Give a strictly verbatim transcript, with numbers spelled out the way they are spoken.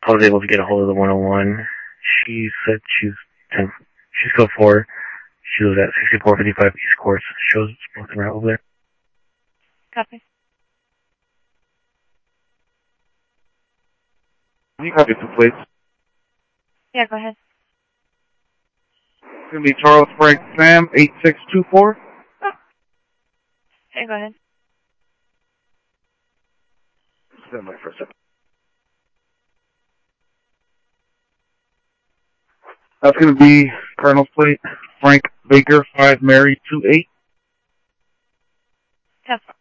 I was able to get a hold of the one oh one. She said she's ten, she's code four. She was at sixty-four fifty-five East Course. Shows smoking right over there. Copy. Can you copy two plates? Yeah, go ahead. It's going to be Charles Frank Sam, eight six two four. Okay, go ahead. Stand by for a second. That's going to be Cardinals plate, Frank Baker, five Mary, two eight. Tough.